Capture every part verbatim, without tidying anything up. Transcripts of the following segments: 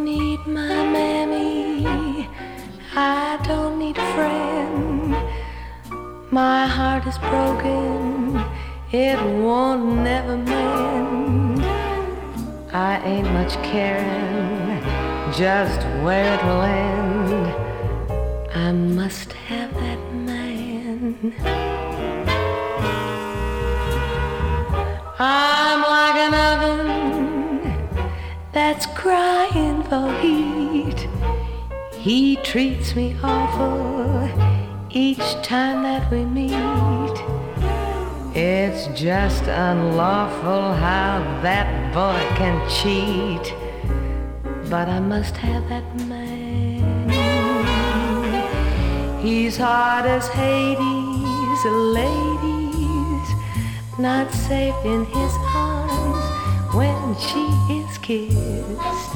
need my mammy, I don't need a friend. My heart is broken, it won't never mend. I ain't much caring just where it'll end. I must have that man. I'm like an oven that's crying for heat. He treats me awful each time that we meet. It's just unlawful how that boy can cheat. But I must have that man. He's hard as Hades, ladies, not safe in his arms when she is kissed.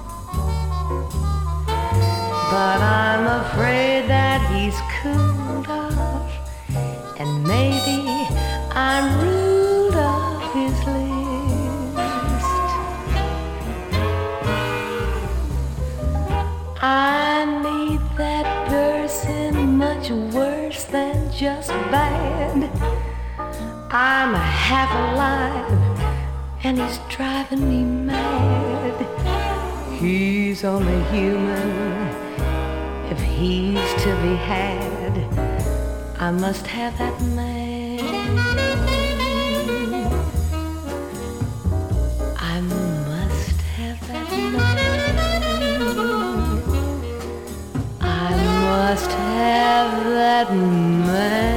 But I'm afraid that he's cooled off, and maybe I'm ruled off his list. I need that person much worse than just bad. I'm half alive, and he's driving me mad. He's only human if he's to be had. I must have that man. I must have that man. I must have that man.